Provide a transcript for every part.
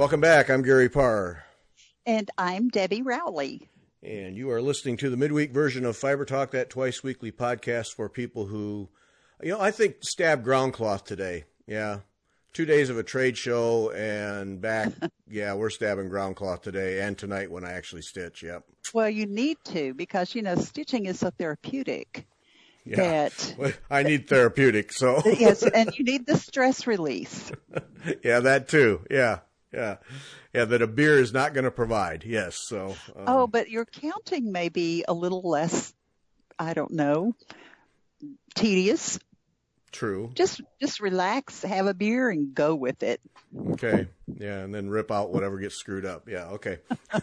Welcome back. I'm Gary Parr. And I'm Debbie Rowley. And you are listening to the midweek version of Fiber Talk, that twice-weekly podcast for people who, I think stab ground cloth today. Yeah. 2 days of a trade show and back. Yeah, we're stabbing ground cloth today and tonight when I actually stitch. Yep. Well, you need to because, stitching is so therapeutic. Yeah. I need therapeutic, so. Yes, and you need the stress release. Yeah, that too. Yeah. That a beer is not going to provide. Yes. So. But your counting may be a little less, I don't know, tedious. True. Just relax, have a beer, and go with it. Okay. Yeah, and then rip out whatever gets screwed up. Yeah. Okay.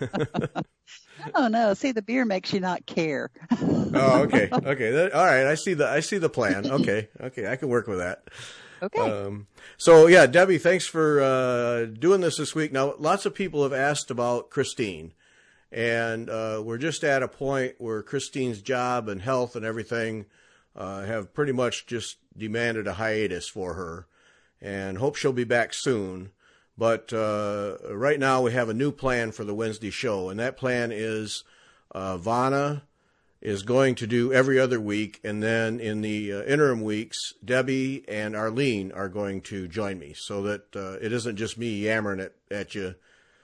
Oh no! See, the beer makes you not care. Oh, okay. Okay. All right. I see the plan. Okay. I can work with that. Okay. So yeah, Debbie, thanks for doing this week. Now, lots of people have asked about Christine, and we're just at a point where Christine's job and health and everything have pretty much just demanded a hiatus for her, and hope she'll be back soon. But right now we have a new plan for the Wednesday show, and that plan is Vanna is going to do every other week, and then in the interim weeks, Debbie and Arlene are going to join me, so that it isn't just me yammering at you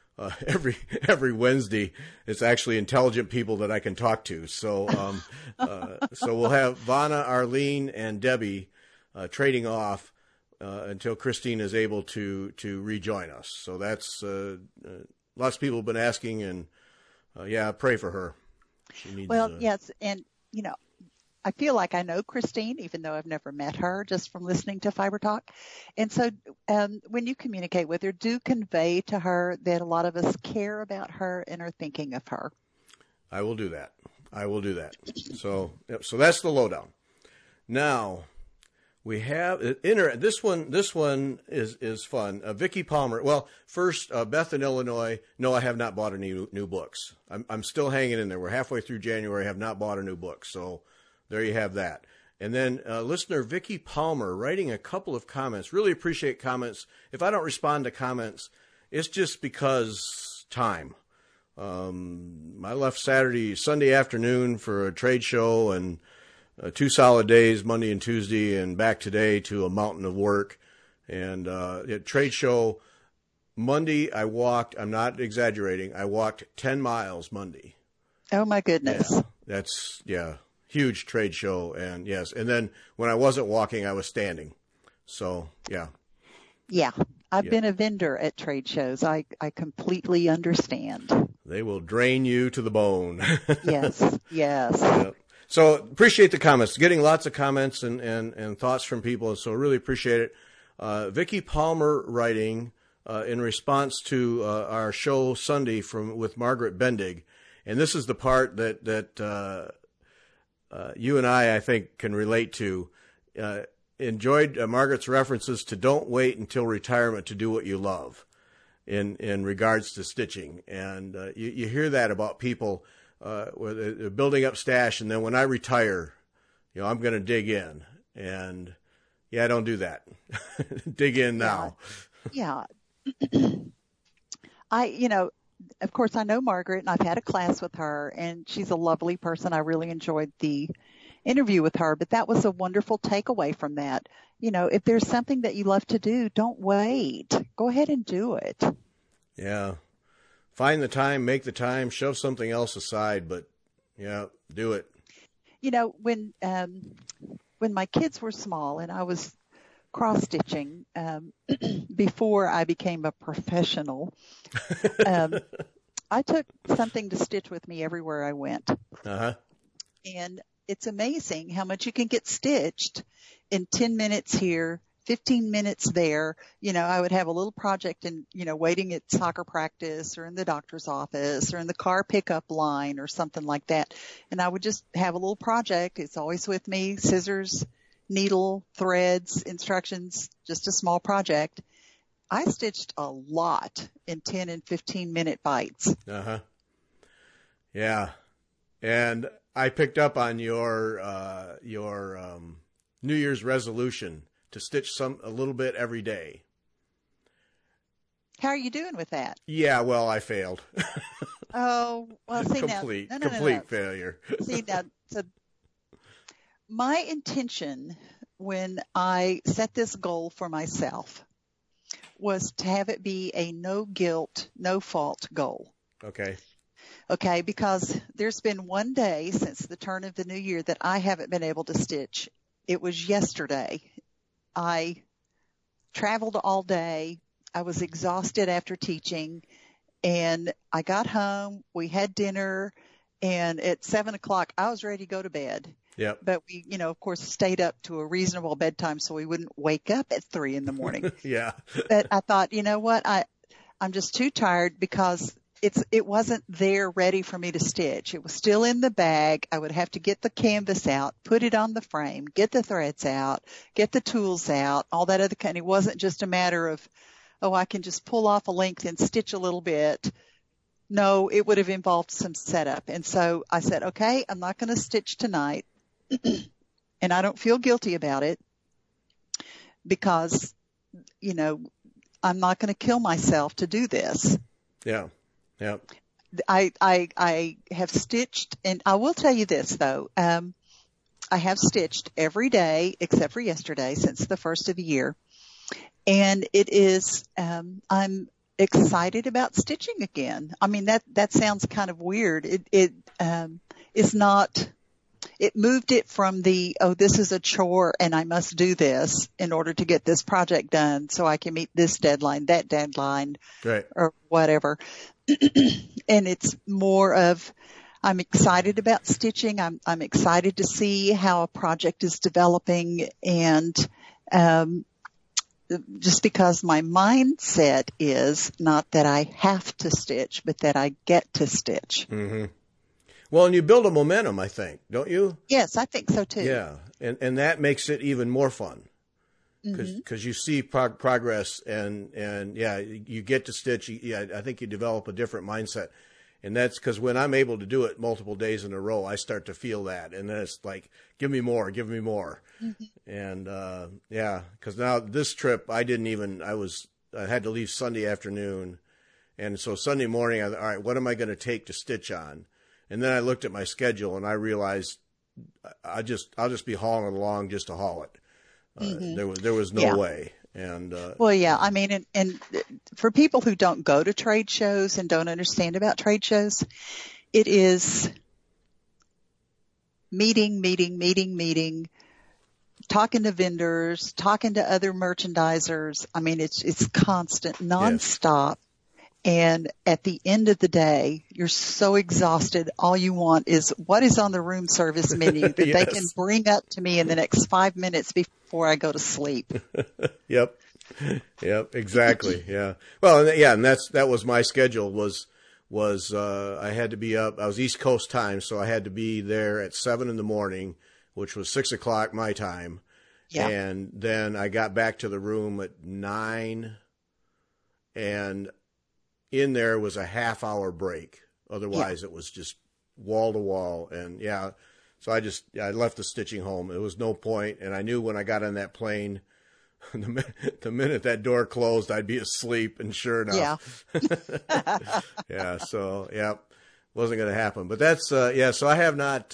every Wednesday. It's actually intelligent people that I can talk to. So so we'll have Vanna, Arlene, and Debbie trading off until Christine is able to rejoin us. So that's lots of people have been asking, and pray for her. She needs, yes, and I feel like I know Christine, even though I've never met her, just from listening to Fiber Talk. And so when you communicate with her, do convey to her that a lot of us care about her and are thinking of her. I will do that. So that's the lowdown. Now, we have this one is fun. Vicki Palmer. Well, first, Beth in Illinois. No, I have not bought any new books. I'm still hanging in there. We're halfway through January. I have not bought a new book. So there you have that. And then listener Vicki Palmer writing a couple of comments. Really appreciate comments. If I don't respond to comments, it's just because time. I left Sunday afternoon for a trade show, and 2 solid days, Monday and Tuesday, and back today to a mountain of work. And at trade show Monday, I walked, I'm not exaggerating, I walked 10 miles Monday. Oh my goodness. Yeah, that's, huge trade show. And yes, and then when I wasn't walking, I was standing. So, yeah. Yeah, I've been a vendor at trade shows. I completely understand. They will drain you to the bone. Yes. Yeah. So appreciate the comments, getting lots of comments and thoughts from people. So really appreciate it. Vicki Palmer writing in response to our show Sunday with Margaret Bendig. And this is the part that you and I think, can relate to. Enjoyed Margaret's references to don't wait until retirement to do what you love in regards to stitching. And you hear that about people where they're building up stash, and then when I retire, I'm going to dig in. And I don't do that. Dig in now. Yeah. Of course, I know Margaret, and I've had a class with her, and she's a lovely person. I really enjoyed the interview with her, but that was a wonderful takeaway from that. If there's something that you love to do, don't wait. Go ahead and do it. Yeah. Find the time, make the time, shove something else aside, but do it. When my kids were small and I was cross stitching, before I became a professional, I took something to stitch with me everywhere I went. Uh-huh. And it's amazing how much you can get stitched in 10 minutes here, 15 minutes there. I would have a little project and, waiting at soccer practice or in the doctor's office or in the car pickup line or something like that. And I would just have a little project. It's always with me, scissors, needle, threads, instructions, just a small project. I stitched a lot in 10 and 15 minute bites. Uh-huh. Yeah. And I picked up on your New Year's resolution to stitch a little bit every day. How are you doing with that? Yeah, well, I failed. Oh, well, see now, Complete failure. See now, so my intention when I set this goal for myself was to have it be a no guilt, no fault goal. Okay. Okay, because there's been one day since the turn of the new year that I haven't been able to stitch. It was yesterday. I traveled all day. I was exhausted after teaching, and I got home. We had dinner, and at 7:00 I was ready to go to bed. Yep. But we, of course, stayed up to a reasonable bedtime so we wouldn't wake up at 3 a.m. Yeah. But I thought, you know what? I'm just too tired because it wasn't there ready for me to stitch. It was still in the bag. I would have to get the canvas out, put it on the frame, get the threads out, get the tools out, all that other kind. It wasn't just a matter of, oh, I can just pull off a length and stitch a little bit. No, it would have involved some setup. And so I said, okay, I'm not going to stitch tonight. And I don't feel guilty about it because, I'm not going to kill myself to do this. Yeah. Yeah. I have stitched, and I will tell you this though. I have stitched every day except for yesterday since the first of the year. And it is, I'm excited about stitching again. I mean, that sounds kind of weird. It is not, it moved it from this is a chore and I must do this in order to get this project done so I can meet this deadline, that deadline, right, or whatever. And it's more of, I'm excited about stitching. I'm excited to see how a project is developing, and just because my mindset is not that I have to stitch, but that I get to stitch. Mm-hmm. Well, and you build a momentum, I think, don't you? Yes, I think so too. Yeah, and that makes it even more fun because you see progress, and yeah, you get to stitch. Yeah, I think you develop a different mindset, and that's because when I'm able to do it multiple days in a row, I start to feel that, and then it's like, give me more, and yeah, because now this trip I had to leave Sunday afternoon, and so Sunday morning, all right, what am I going to take to stitch on? And then I looked at my schedule and I realized I'll just be hauling it along just to haul it. There was no way. And well, yeah, I mean, and for people who don't go to trade shows and don't understand about trade shows, it is meeting, talking to vendors, talking to other merchandisers. I mean, it's constant, nonstop. Yes. And at the end of the day, you're so exhausted. All you want is what is on the room service menu that yes. they can bring up to me in the next 5 minutes before I go to sleep. Yep, exactly. Yeah. Well, yeah, and that was my schedule was I had to be up. I was East Coast time, so I had to be there at 7 a.m, which was 6:00 my time. Yeah. And then I got back to the room at 9, and in there was a half-hour break. Otherwise, It was just wall to wall. And yeah, so I left the stitching home. There was no point. And I knew when I got on that plane, the minute that door closed, I'd be asleep. And sure enough, yeah. So yeah, wasn't going to happen. But that's So I have not.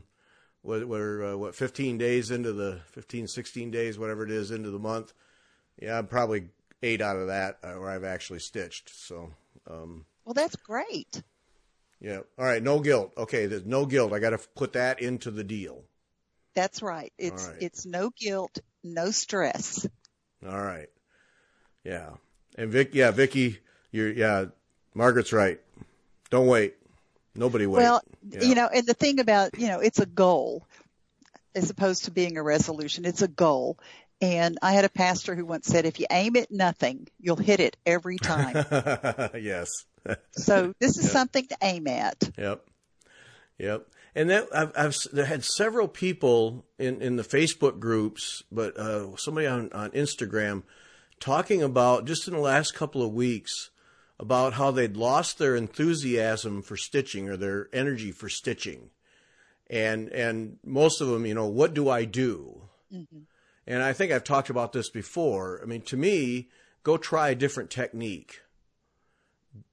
We're 15 days into the 16 days, whatever it is, into the month. Yeah, I'm probably 8 out of that where I've actually stitched. So. Well, that's great. Yeah. All right. No guilt. Okay. There's no guilt. I got to put that into the deal. That's right. It's no guilt, no stress. All right. Yeah. And Vicki, Margaret's right. Don't wait. Nobody wait. Well, and the thing about, it's a goal as opposed to being a resolution. It's a goal. And I had a pastor who once said, if you aim at nothing, you'll hit it every time. Yes. So this is something to aim at. Yep. And then I've had several people in the Facebook groups, but somebody on Instagram talking about just in the last couple of weeks about how they'd lost their enthusiasm for stitching or their energy for stitching. And most of them, what do I do? Mm-hmm. And I think I've talked about this before. I mean, to me, go try a different technique.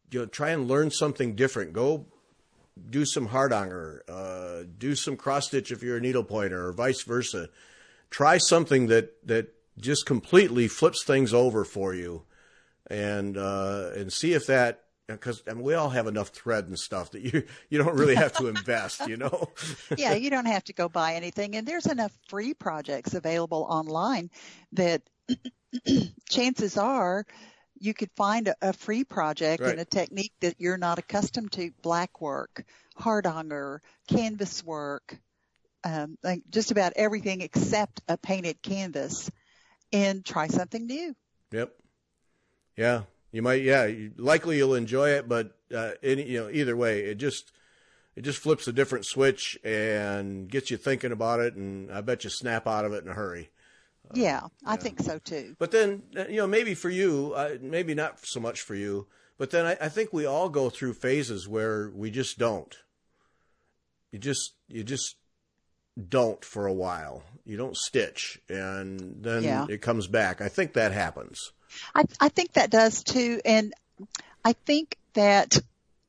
try and learn something different. Go do some hardanger, do some cross stitch if you're a needle pointer, or vice versa. Try something that just completely flips things over for you, and see if that, because we all have enough thread and stuff that you don't really have to invest, Yeah, you don't have to go buy anything, and there's enough free projects available online that chances are you could find a free project Right. and a technique that you're not accustomed to. Black work, hardanger, canvas work, like just about everything except a painted canvas, and try something new. Yep. Yeah, you might. Yeah, likely you'll enjoy it, but either way, it just flips a different switch and gets you thinking about it, and I bet you snap out of it in a hurry. Yeah, I think so too. But then, maybe for you, maybe not so much for you, but then I think we all go through phases where we just don't. You just don't for a while. You don't stitch, and then it comes back. I think that happens. I think that does too, and I think that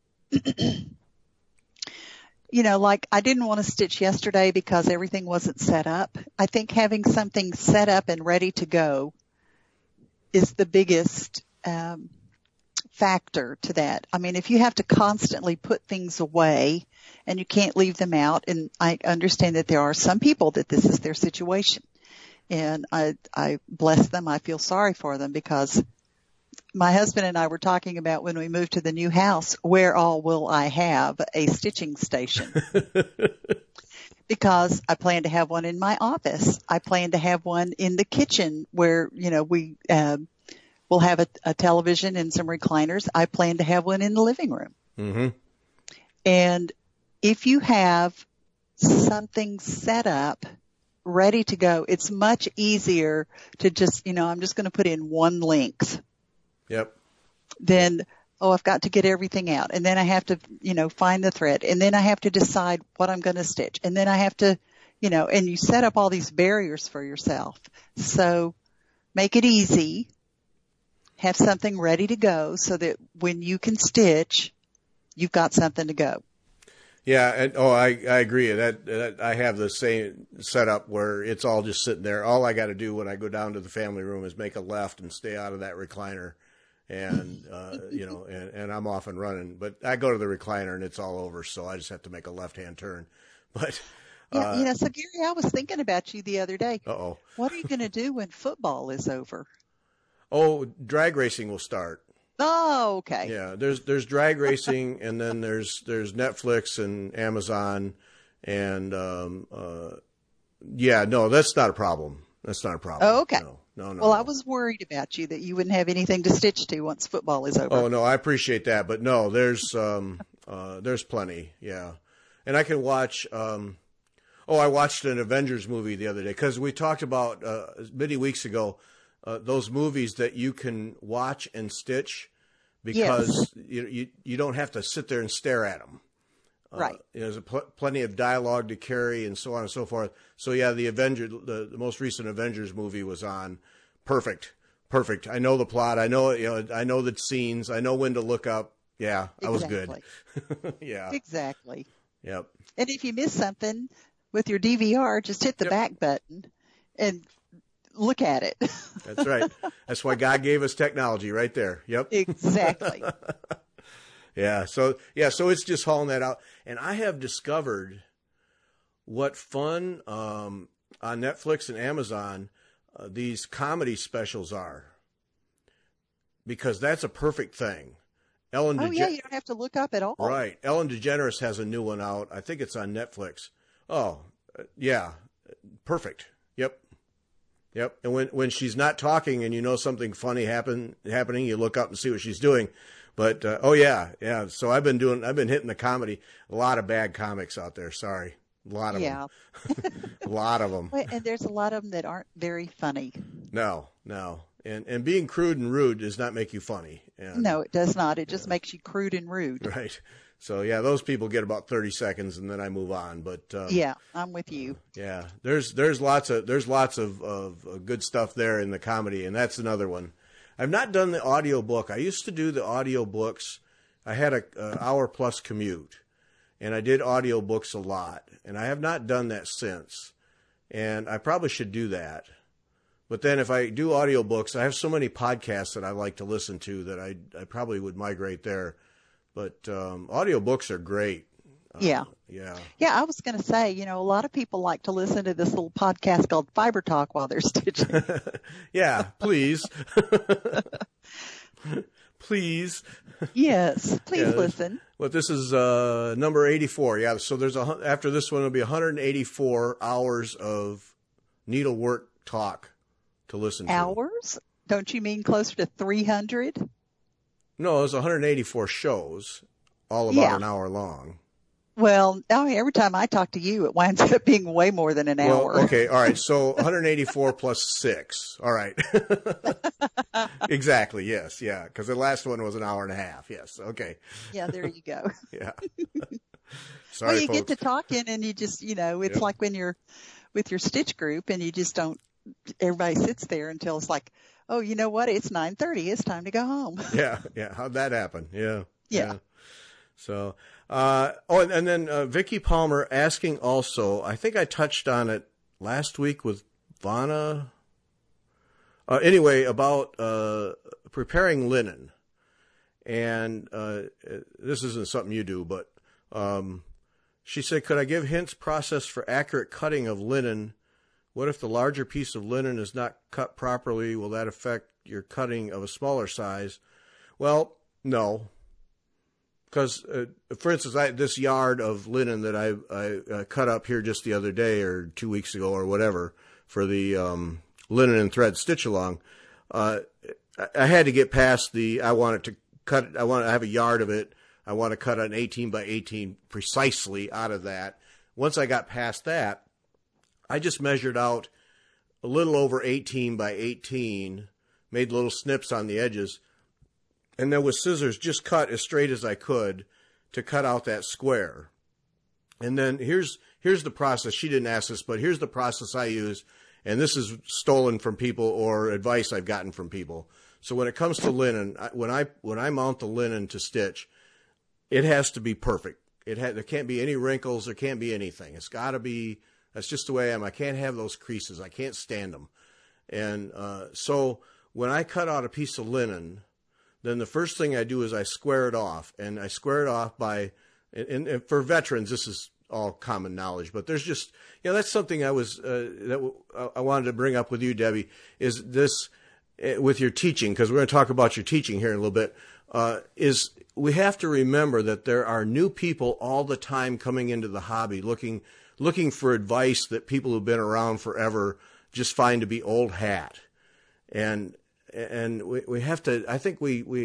like I didn't want to stitch yesterday because everything wasn't set up. I think having something set up and ready to go is the biggest factor to that. I mean, if you have to constantly put things away and you can't leave them out, and I understand that there are some people that this is their situation, and I bless them. I feel sorry for them, because my husband and I were talking about when we moved to the new house, where all will I have a stitching station? Because I plan to have one in my office. I plan to have one in the kitchen where, we will have a television and some recliners. I plan to have one in the living room. Mm-hmm. And if you have something set up, ready to go, it's much easier to just, I'm just going to put in one length. Yep. Then, I've got to get everything out. And then I have to, find the thread. And then I have to decide what I'm going to stitch. And then I have to, and you set up all these barriers for yourself. So make it easy. Have something ready to go so that when you can stitch, you've got something to go. Yeah, and I agree. That I have the same setup where it's all just sitting there. All I got to do when I go down to the family room is make a left and stay out of that recliner, and and I'm off and running. But I go to the recliner and it's all over, so I just have to make a left-hand turn. But so Gary, I was thinking about you the other day. Uh-oh. What are you going to do when football is over? Oh, drag racing will start. Oh, okay. Yeah, there's drag racing, and then there's Netflix and Amazon, and no, that's not a problem. That's not a problem. Oh, okay. No. Well, I was worried about you that you wouldn't have anything to stitch to once football is over. Oh no, I appreciate that, but no, there's plenty. Yeah, and I can watch. I watched an Avengers movie the other day because we talked about many weeks ago. Those movies that you can watch and stitch because you don't have to sit there and stare at them. Right. There's plenty of dialogue to carry and so on and so forth. So yeah, the most recent Avengers movie was on. Perfect. I know the plot. I know the scenes. I know when to look up. Yeah, exactly. I was good. Yeah. Exactly. Yep. And if you miss something with your DVR, just hit the back button and look at it. That's right. That's why God gave us technology right there. Yep. Exactly. Yeah. So it's just hauling that out. And I have discovered what fun on Netflix and Amazon these comedy specials are, because that's a perfect thing. You don't have to look up at all. Right. Ellen DeGeneres has a new one out. I think it's on Netflix. Oh, yeah. Perfect. Yep. And when she's not talking and something funny happening, you look up and see what she's doing. But yeah. So I've been hitting the comedy. A lot of bad comics out there. Sorry, a lot of them. A lot of them. And there's a lot of them that aren't very funny. No. And being crude and rude does not make you funny. No, it does not. It just makes you crude and rude. Right. So yeah, those people get about 30 seconds and then I move on. But yeah, I'm with you. Yeah, there's lots of good stuff there in the comedy, and that's another one. I've not done the audio book. I used to do the audio books I had a hour plus commute, and I did audiobooks a lot, and I have not done that since. And I probably should do that. But then if I do audiobooks, I have so many podcasts that I like to listen to that I probably would migrate there. But audiobooks are great. Yeah. Yeah. Yeah, I was going to say, a lot of people like to listen to this little podcast called Fiber Talk while they're stitching. Yeah, please. Please. Yes, please listen. Well, this is number 84. Yeah, so there's after this one, it'll be 184 hours of needlework talk to listen to. Hours? Don't you mean closer to 300? No, it's 184 shows, all about an hour long. Well, every time I talk to you, it winds up being way more than an hour. Well, okay, all right. So 184 plus 6. All right. Exactly. Yes. Yeah. Because the last one was an hour and a half. Yes. Okay. Yeah. There you go. Yeah. Sorry, well, you folks. get to talking, and you just, it's like when you're with your stitch group, and you just don't. Everybody sits there until it's like, oh, you know what? It's 9:30. It's time to go home. Yeah. Yeah. How'd that happen? Yeah. Yeah. So, and then Vicki Palmer asking also, I think I touched on it last week with Vanna. Anyway, about preparing linen. And this isn't something you do, but she said, could I give hints process for accurate cutting of linen? What if the larger piece of linen is not cut properly? Will that affect your cutting of a smaller size? Well, no. Because, for instance, this yard of linen that I cut up here just the other day or 2 weeks ago or whatever for the linen and thread stitch along, I had to get past I want to have a yard of it. I want to cut an 18 by 18 precisely out of that. Once I got past that, I just measured out a little over 18 by 18, made little snips on the edges, and then with scissors just cut as straight as I could to cut out that square. And then here's the process. She didn't ask this, but here's the process I use. And this is stolen from people or advice I've gotten from people. So when it comes to linen, when I mount the linen to stitch, it has to be perfect. There can't be any wrinkles. There can't be anything. It's got to be. That's just the way I am. I can't have those creases. I can't stand them. And so when I cut out a piece of linen, then the first thing I do is I square it off. And I square it off by, and for veterans, this is all common knowledge, but there's just, that's something I wanted to bring up with you, Debbie, is this with your teaching, because we're going to talk about your teaching here in a little bit, is we have to remember that there are new people all the time coming into the hobby looking for advice that people who've been around forever just find to be old hat. And we have to, I think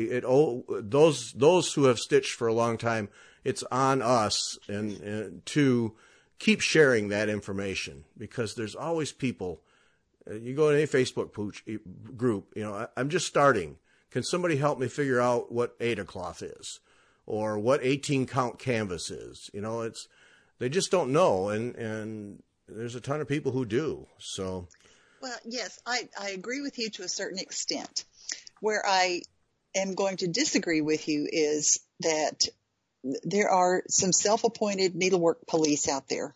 those who have stitched for a long time, it's on us and to keep sharing that information, because there's always people. You go to any Facebook group, I'm just starting. Can somebody help me figure out what Aida cloth is, or what 18 count canvas is? They just don't know, and there's a ton of people who do. So, well, yes, I agree with you to a certain extent. Where I am going to disagree with you is that there are some self-appointed needlework police out there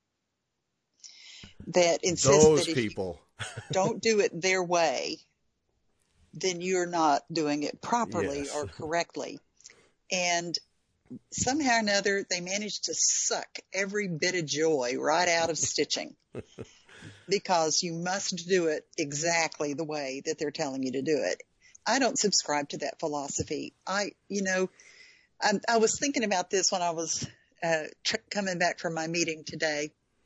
that insist that if you don't do it their way, then you're not doing it properly or correctly. And somehow or another, they manage to suck every bit of joy right out of stitching because you must do it exactly the way that they're telling you to do it. I don't subscribe to that philosophy. I was thinking about this when I was coming back from my meeting today.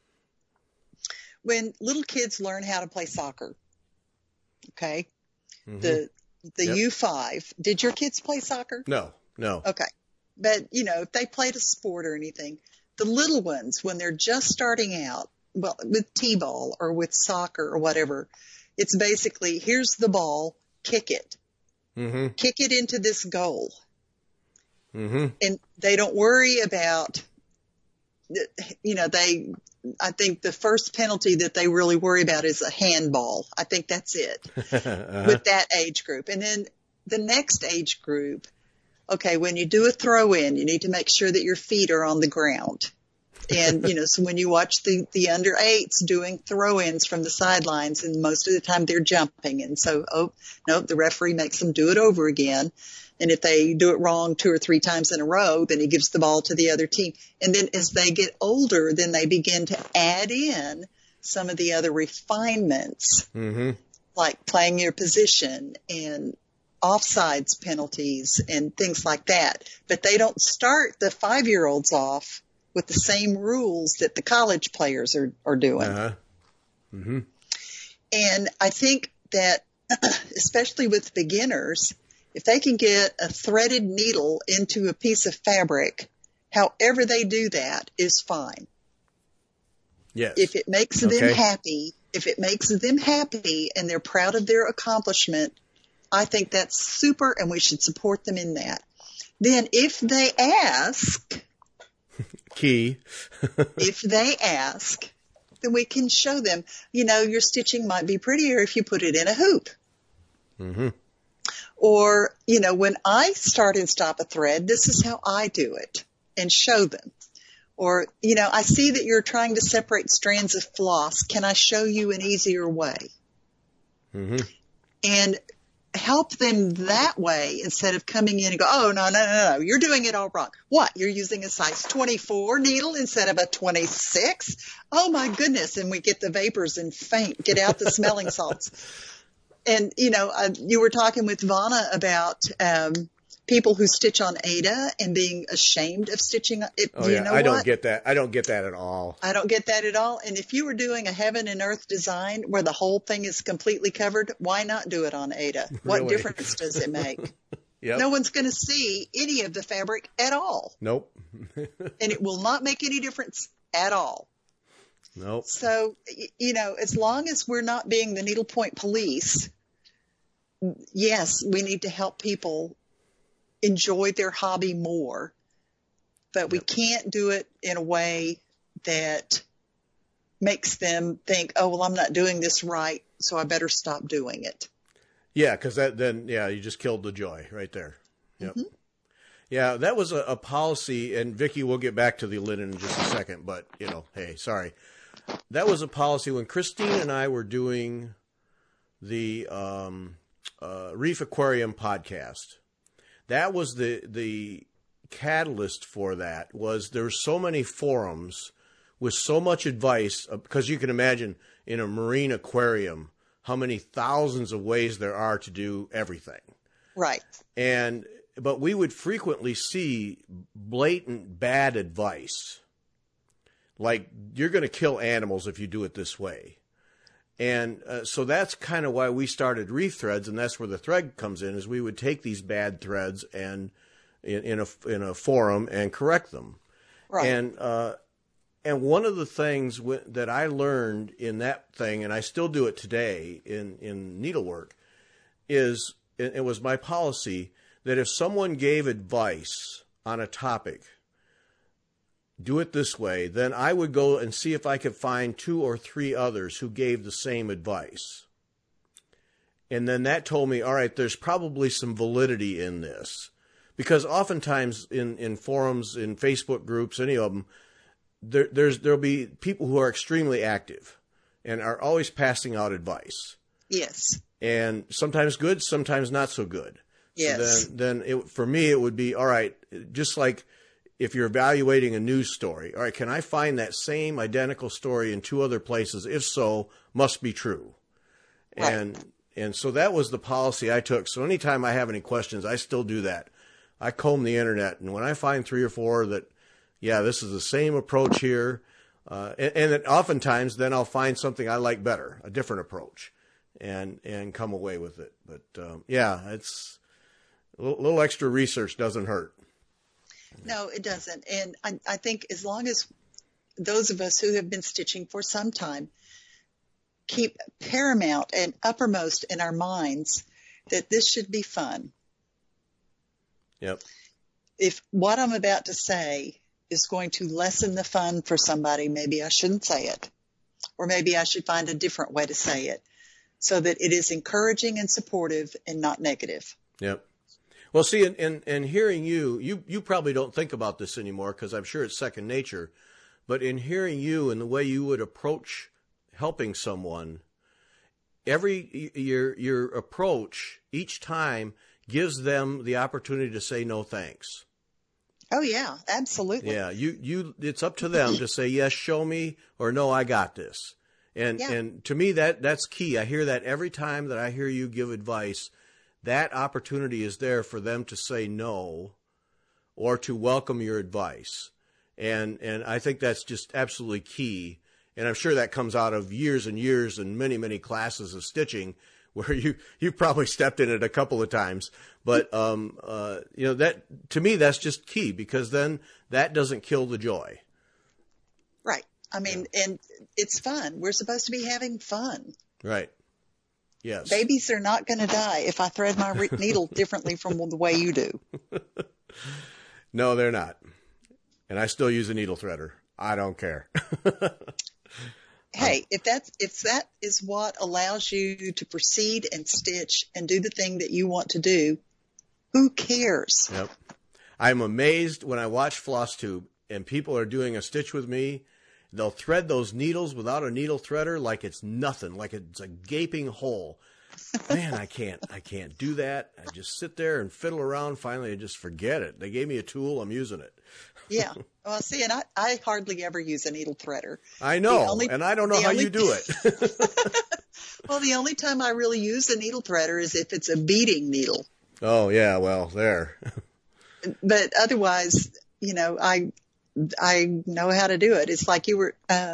When little kids learn how to play soccer, okay, the U5, did your kids play soccer? No. Okay. But, if they played a sport or anything, the little ones, when they're just starting out, well, with t-ball or with soccer or whatever, it's basically, here's the ball, kick it. Mm-hmm. Kick it into this goal. Mm-hmm. And they don't worry about, I think the first penalty that they really worry about is a handball. I think that's it with that age group. And then the next age group, okay, when you do a throw in, you need to make sure that your feet are on the ground. And, so when you watch the under 8s doing throw ins from the sidelines, and most of the time they're jumping. And so, no, the referee makes them do it over again. And if they do it wrong 2 or 3 times in a row, then he gives the ball to the other team. And then as they get older, then they begin to add in some of the other refinements, like playing your position and offsides penalties and things like that. But they don't start the 5-year-olds off with the same rules that the college players are doing. And I think that, especially with beginners, if they can get a threaded needle into a piece of fabric, however they do that is fine. Yes. If it makes them happy and they're proud of their accomplishment, I think that's super, and we should support them in that. Then if they ask, if they ask, then we can show them, your stitching might be prettier if you put it in a hoop. Or, when I start and stop a thread, this is how I do it, and show them. Or, I see that you're trying to separate strands of floss. Can I show you an easier way? And help them that way instead of coming in and go, oh, no, you're doing it all wrong. What? You're using a size 24 needle instead of a 26? Oh, my goodness. And we get the vapors and faint, get out the smelling salts. And, you were talking with Vanna about people who stitch on Aida and being ashamed of stitching it. Oh, yeah. I don't get that. I don't get that at all. I don't get that at all. And if you were doing a heaven and earth design where the whole thing is completely covered, why not do it on Aida? What Really? difference does it make? Yep. No one's going to see any of the fabric at all. Nope. And it will not make any difference at all. Nope. So, as long as we're not being the needlepoint police, yes, we need to help people enjoy their hobby more, but we can't do it in a way that makes them think, oh, well, I'm not doing this right, so I better stop doing it. Yeah, because you just killed the joy right there. Yep. Yeah, that was a policy, and Vicki, we'll get back to the linen in just a second, but, hey, sorry. That was a policy when Christine and I were doing the Reef Aquarium podcast. That was the catalyst for that. Was there were so many forums with so much advice, because you can imagine in a marine aquarium how many thousands of ways there are to do everything. Right. But we would frequently see blatant bad advice, like you're going to kill animals if you do it this way. And so that's kind of why we started Reef Threads, and that's where the thread comes in, is we would take these bad threads and in a forum and correct them. Right. And one of the things that I learned in that thing, and I still do it today in needlework, is it was my policy that if someone gave advice on a topic, do it this way, then I would go and see if I could find 2 or 3 others who gave the same advice. And then that told me, all right, there's probably some validity in this. Because oftentimes in forums, in Facebook groups, any of them, there'll be people who are extremely active and are always passing out advice. Yes. And sometimes good, sometimes not so good. Yes. So then for me, it would be, all right, just like if you're evaluating a news story, all right, can I find that same identical story in 2 other places? If so, must be true. Right. And so that was the policy I took. So anytime I have any questions, I still do that. I comb the internet, and when I find 3 or 4 that, yeah, this is the same approach here, and oftentimes then I'll find something I like better, a different approach, and come away with it. But yeah, it's a little extra research doesn't hurt. No, it doesn't. And I think as long as those of us who have been stitching for some time keep paramount and uppermost in our minds that this should be fun. Yep. If what I'm about to say is going to lessen the fun for somebody, maybe I shouldn't say it. Or maybe I should find a different way to say it so that it is encouraging and supportive and not negative. Yep. Well, see, in hearing you probably don't think about this anymore because I'm sure it's second nature. But in hearing you and the way you would approach helping someone, your approach each time gives them the opportunity to say no thanks. Oh yeah, absolutely. Yeah, it's up to them to say yes, show me, or no, I got this. And to me that's key. I hear that every time that I hear you give advice. That opportunity is there for them to say no or to welcome your advice. And I think that's just absolutely key. And I'm sure that comes out of years and years and many, many classes of stitching where you've probably stepped in it a couple of times. But, that to me, that's just key because then that doesn't kill the joy. Right. I mean, and it's fun. We're supposed to be having fun. Right. Yes. Babies are not going to die if I thread my needle differently from the way you do. No, they're not. And I still use a needle threader. I don't care. Hey, if that is what allows you to proceed and stitch and do the thing that you want to do, who cares? Yep. I'm amazed when I watch FlossTube and people are doing a stitch with me. They'll thread those needles without a needle threader like it's nothing, like it's a gaping hole. Man, I can't do that. I just sit there and fiddle around. Finally, I just forget it. They gave me a tool. I'm using it. Yeah. Well, see, and I hardly ever use a needle threader. I know, and I don't know how you do it. Well, the only time I really use a needle threader is if it's a beading needle. Oh, yeah, well, there. But otherwise, I know how to do it. It's like who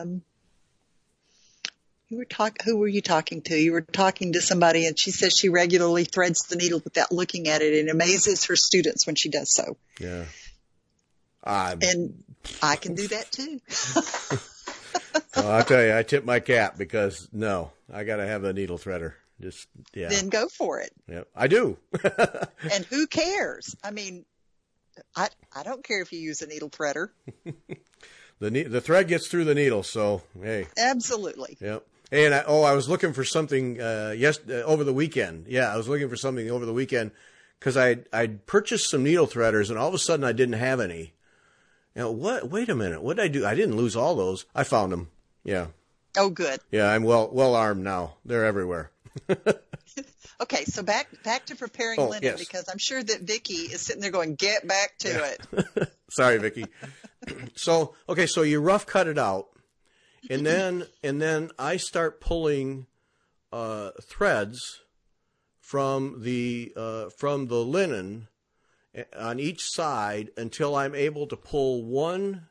were you talking to? You were talking to somebody and she says she regularly threads the needle without looking at it and amazes her students when she does so. Yeah. And I can do that too. Well, I'll tell you, I tip my cap because I got to have a needle threader. Just, yeah. Then go for it. Yeah, I do. And who cares? I mean, I don't care if you use a needle threader. The thread gets through the needle, so hey. Absolutely. Yep. Hey, and I was looking for something over the weekend. Yeah, I was looking for something over the weekend because I'd purchased some needle threaders, and all of a sudden I didn't have any. What? Wait a minute. What did I do? I didn't lose all those. I found them. Yeah. Oh, good. Yeah, I'm well armed now. They're everywhere. Okay, so back to preparing linen, yes. Because I'm sure that Vicki is sitting there going, "Get back to it." Sorry, Vicki. So you rough cut it out, and then I start pulling threads from the linen on each side until I'm able to pull one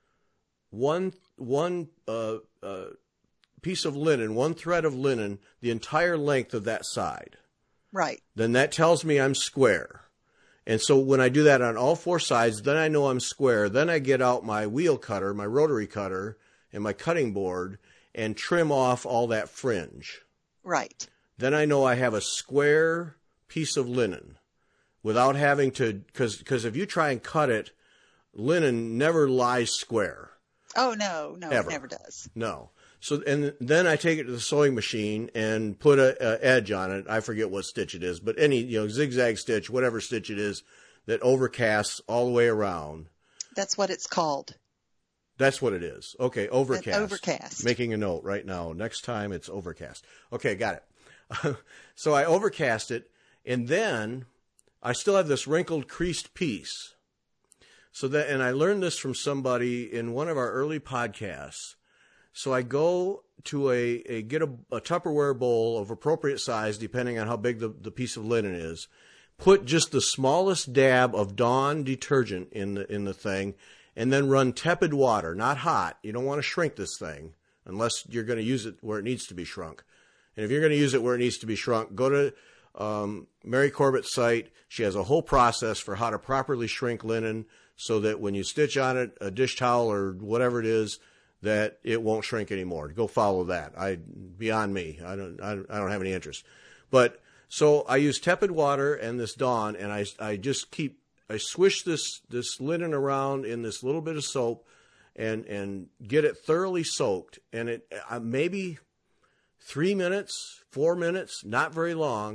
piece of linen, one thread of linen, the entire length of that side. Right. Then that tells me I'm square. And so when I do that on all four sides, then I know I'm square. Then I get out my wheel cutter, my rotary cutter, and my cutting board and trim off all that fringe. Right. Then I know I have a square piece of linen without having to, because if you try and cut it, linen never lies square. Oh, no, Ever. It never does. No. So, and then I take it to the sewing machine and put a edge on it. I forget what stitch it is, but any, zigzag stitch, whatever stitch it is that overcasts all the way around. That's what it's called. That's what it is. Okay. Overcast. Overcast. Making a note right now. Next time it's overcast. Okay. Got it. So I overcast it, and then I still have this wrinkled creased piece. And I learned this from somebody in one of our early podcasts. So I go to get a Tupperware bowl of appropriate size, depending on how big the piece of linen is. Put just the smallest dab of Dawn detergent in the thing, and then run tepid water, not hot. You don't want to shrink this thing unless you're going to use it where it needs to be shrunk. And if you're going to use it where it needs to be shrunk, go to Mary Corbett's site. She has a whole process for how to properly shrink linen so that when you stitch on it, a dish towel or whatever it is, that it won't shrink anymore. Go follow that. Beyond me. I don't have any interest. But so I use tepid water and this Dawn, and I swish this linen around in this little bit of soap and get it thoroughly soaked. And it maybe 3 minutes, 4 minutes, not very long.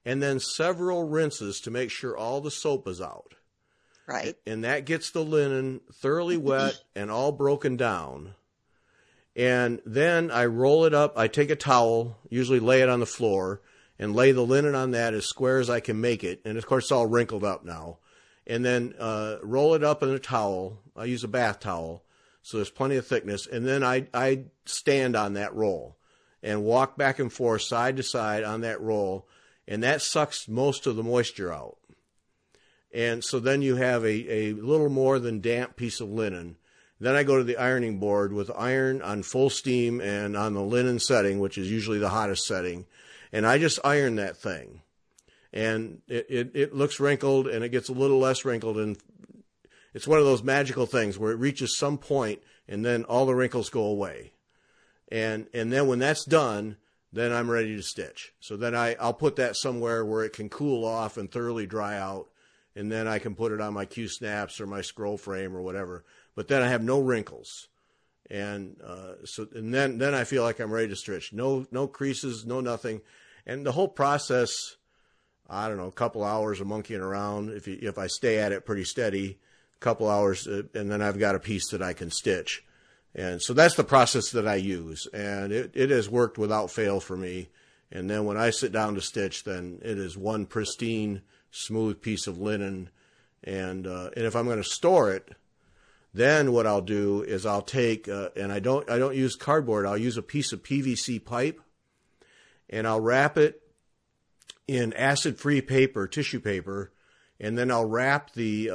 and then several rinses to make sure all the soap is out. Right. And that gets the linen thoroughly wet and all broken down. And then I roll it up. I take a towel, usually lay it on the floor, and lay the linen on that as square as I can make it. And, of course, it's all wrinkled up now. And then roll it up in a towel. I use a bath towel, so there's plenty of thickness. And then I stand on that roll and walk back and forth, side to side on that roll, and that sucks most of the moisture out. And so then you have a little more than damp piece of linen. Then I go to the ironing board with iron on full steam and on the linen setting, which is usually the hottest setting, and I just iron that thing. And it looks wrinkled, and it gets a little less wrinkled, and it's one of those magical things where it reaches some point, and then all the wrinkles go away. And then when that's done, then I'm ready to stitch. So then I'll put that somewhere where it can cool off and thoroughly dry out, and then I can put it on my Q-snaps or my scroll frame or whatever. But then I have no wrinkles, and then I feel like I'm ready to stitch. No creases, no nothing, and the whole process, I don't know, a couple hours of monkeying around. If I stay at it pretty steady, a couple hours, and then I've got a piece that I can stitch. And so that's the process that I use, and it has worked without fail for me. And then when I sit down to stitch, then it is one pristine, smooth piece of linen. And if I'm going to store it, then what I'll do is I'll take and I don't use cardboard. I'll use a piece of PVC pipe, and I'll wrap it in acid-free paper, tissue paper, and then I'll wrap the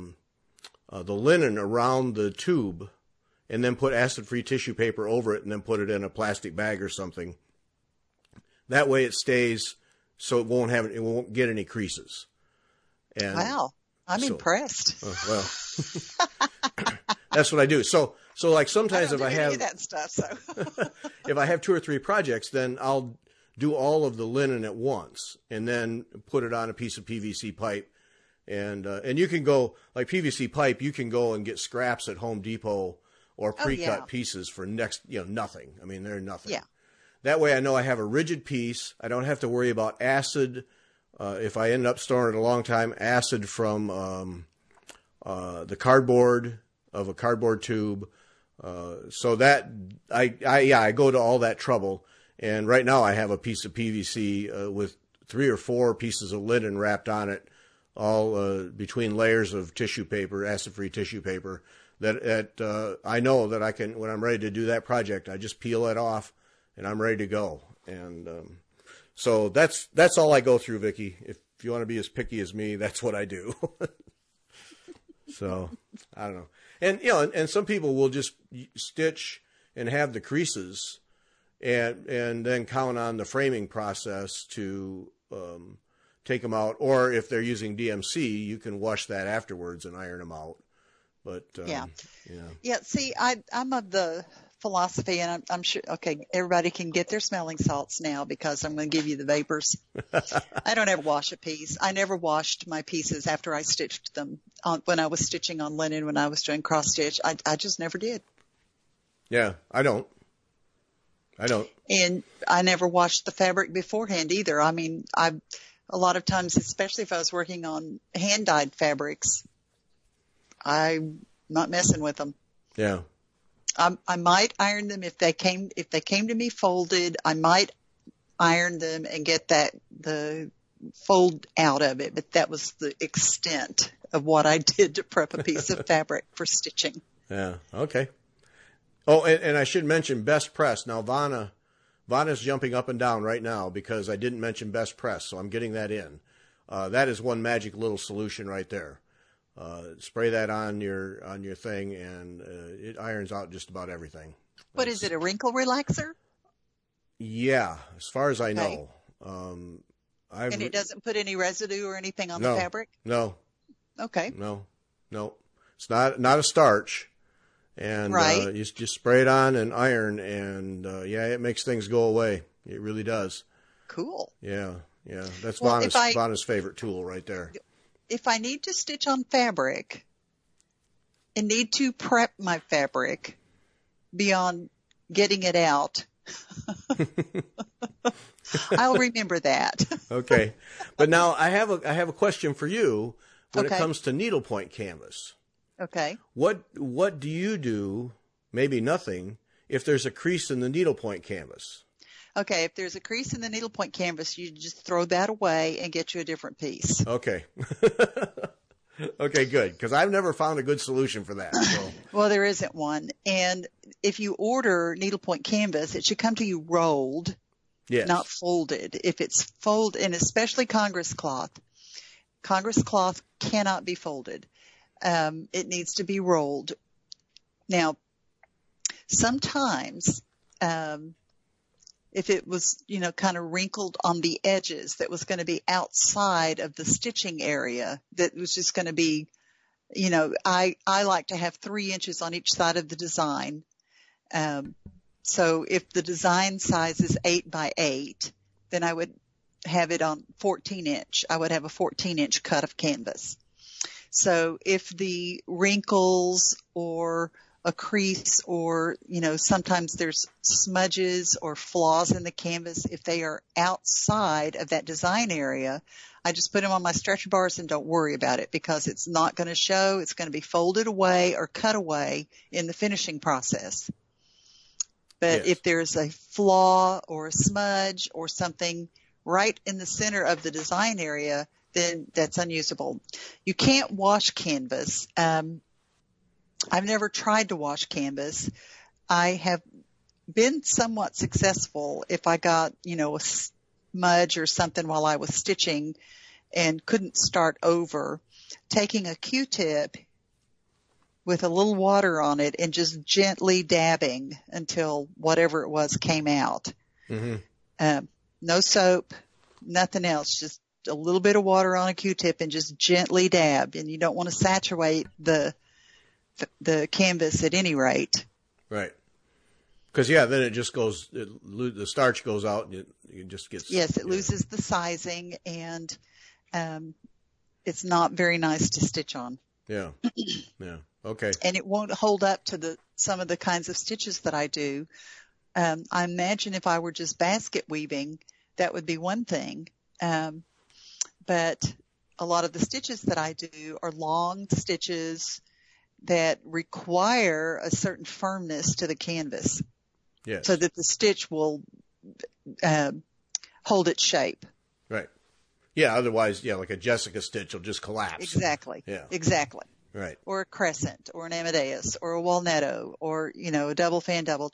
linen around the tube, and then put acid-free tissue paper over it, and then put it in a plastic bag or something. That way it stays, so it won't get any creases. And wow, I'm impressed. Well, that's what I do. So like sometimes if I have that stuff, so if I have 2 or 3 projects, then I'll do all of the linen at once, and then put it on a piece of PVC pipe. And you can go, like PVC pipe, you can go and get scraps at Home Depot or pre-cut pieces for nothing. I mean, they're nothing. Yeah. That way I know I have a rigid piece. I don't have to worry about acid. If I end up storing it a long time, acid from the cardboard of a cardboard tube. So that I go to all that trouble. And right now I have a piece of PVC with 3 or 4 pieces of linen wrapped on it, all between layers of tissue paper, acid-free tissue paper, that I know that I can, when I'm ready to do that project, I just peel it off and I'm ready to go. And so that's all I go through, Vicki. If you want to be as picky as me, that's what I do. So I don't know. And and some people will just stitch and have the creases and then count on the framing process to take them out. Or if they're using DMC, you can wash that afterwards and iron them out. But yeah. See, I'm of the philosophy, and I'm sure. Okay, everybody can get their smelling salts now because I'm going to give you the vapors. I don't ever wash a piece. I never washed my pieces after I stitched them when I was stitching on linen. When I was doing cross stitch, I just never did. Yeah, I don't. And I never washed the fabric beforehand either. I mean, a lot of times, especially if I was working on hand dyed fabrics, I'm not messing with them. Yeah. I might iron them if they came to me folded. I might iron them and get the fold out of it, but that was the extent of what I did to prep a piece of fabric for stitching. Yeah. Okay. Oh, and I should mention Best Press. Now, Vanna's jumping up and down right now because I didn't mention Best Press, so I'm getting that in. That is one magic little solution right there. Spray that on your thing, and it irons out just about everything. What is it? A wrinkle relaxer? Yeah, as far as I know. And it doesn't put any residue or anything on the fabric? No. Okay. No. It's not a starch. And right. You just spray it on and iron, and it makes things go away. It really does. Cool. Yeah. That's Vanna's favorite tool right there. If I need to stitch on fabric and need to prep my fabric beyond getting it out, I'll remember that. Okay. But now I have a question for you when it Okay. comes to needlepoint canvas. Okay. What do you do, maybe nothing, if there's a crease in the needlepoint canvas? Okay, if there's a crease in the needlepoint canvas, you just throw that away and get you a different piece. Okay. Okay, good, because I've never found a good solution for that. So. Well, there isn't one. And if you order needlepoint canvas, it should come to you rolled, Yes. not folded. If it's folded, and especially Congress cloth cannot be folded. It needs to be rolled. Now, sometimes, if it was, kind of wrinkled on the edges, that was going to be outside of the stitching area, that was just going to be, I like to have 3 inches on each side of the design. So if the design size is 8 by 8, then I would have it on 14 inch. I would have a 14 inch cut of canvas. So if the wrinkles or a crease or, sometimes there's smudges or flaws in the canvas, if they are outside of that design area, I just put them on my stretcher bars and don't worry about it because it's not going to show. It's going to be folded away or cut away in the finishing process. But Yes. if there's a flaw or a smudge or something right in the center of the design area, then that's unusable. You can't wash canvas. I've never tried to wash canvas. I have been somewhat successful if I got, a smudge or something while I was stitching and couldn't start over, taking a Q-tip with a little water on it and just gently dabbing until whatever it was came out. Mm-hmm. No soap, nothing else, just a little bit of water on a Q-tip and just gently dab. And you don't want to saturate the canvas at any rate. Right. Because, then it just goes, the starch goes out and it just gets. Yes, it loses the sizing and it's not very nice to stitch on. Yeah. Yeah. Okay. And it won't hold up to some of the kinds of stitches that I do. I imagine if I were just basket weaving, that would be one thing. But a lot of the stitches that I do are long stitches that require a certain firmness to the canvas. Yes. So that the stitch will hold its shape. Right. Yeah, otherwise, like a Jessica stitch will just collapse. Exactly. Yeah. Exactly. Right. Or a crescent or an Amadeus or a Walnetto or, a double fan doubled.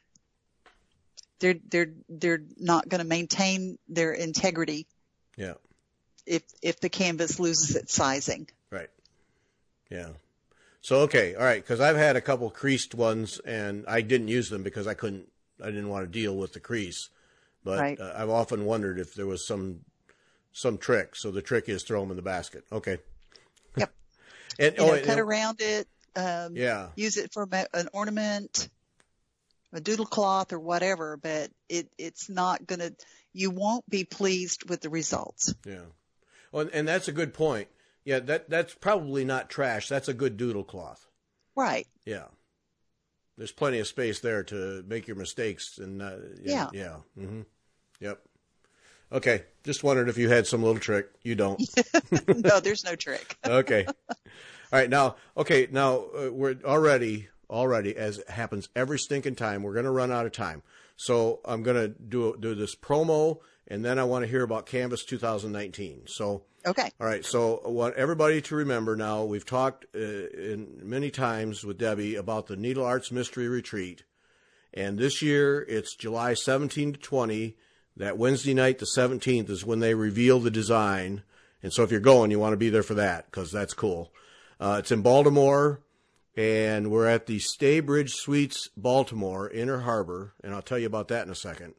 They're not going to maintain their integrity. Yeah. If the canvas loses its sizing. Right. Yeah. So, okay. All right. Because I've had a couple creased ones and I didn't use them because I didn't want to deal with the crease. But Right. I've often wondered if there was some trick. So the trick is throw them in the basket. Okay. Yep. And cut around it. Yeah. Use it for an ornament, a doodle cloth or whatever, but it's not you won't be pleased with the results. Yeah. Well, and that's a good point. Yeah, that's probably not trash. That's a good doodle cloth. Right. Yeah. There's plenty of space there to make your mistakes. And Yeah. Yeah. Mm-hmm. Yep. Okay. Just wondered if you had some little trick. You don't. No, there's no trick. Okay. All right. Now, we're already, as it happens every stinking time, we're going to run out of time. So I'm going to do this promo, and then I want to hear about Canvas 2019. So, Okay. all right. So I want everybody to remember now, we've talked many times with Debbie about the Needle Arts Mystery Retreat. And this year it's July 17 to 20. That Wednesday night, the 17th, is when they reveal the design. And so if you're going, you want to be there for that because that's cool. It's in Baltimore, and we're at the Staybridge Suites, Baltimore, Inner Harbor, and I'll tell you about that in a second.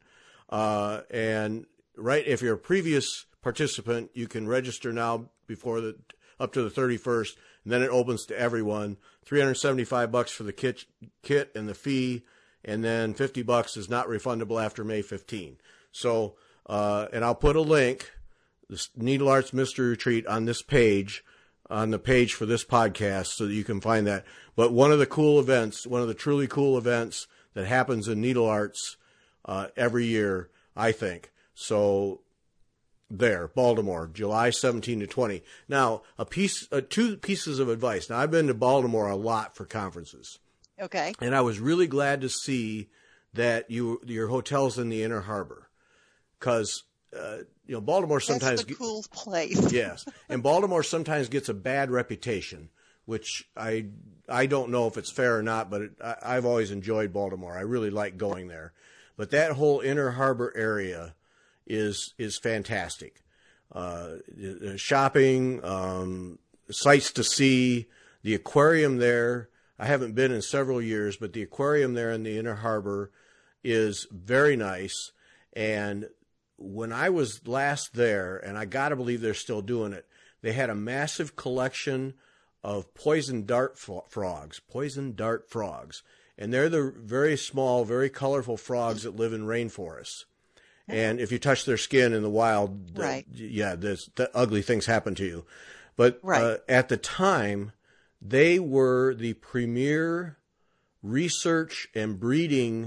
And if you're a previous participant, you can register now up to the 31st, and then it opens to everyone. $375 for the kit and the fee, and then $50 is not refundable after May 15. So, and I'll put a link, the Needle Arts Mystery Retreat, on this page, on the page for this podcast, so that you can find that. But one of the truly cool events that happens in Needle Arts every year, I think. So there, Baltimore, July 17 to 20. Now, two pieces of advice. Now, I've been to Baltimore a lot for conferences. Okay. And I was really glad to see that your hotel's in the Inner Harbor, because Baltimore sometimes that's the cool place. Yes, and Baltimore sometimes gets a bad reputation, which I don't know if it's fair or not, but I've always enjoyed Baltimore. I really like going there, but that whole Inner Harbor area is fantastic. Shopping, sights to see, the aquarium there. I haven't been in several years, but the aquarium there in the Inner Harbor is very nice. And when I was last there, and I got to believe they're still doing it, they had a massive collection of poison dart frogs. And they're the very small, very colorful frogs that live in rainforests. And if you touch their skin in the wild, right. The ugly things happen to you. But right. At the time, they were the premier research and breeding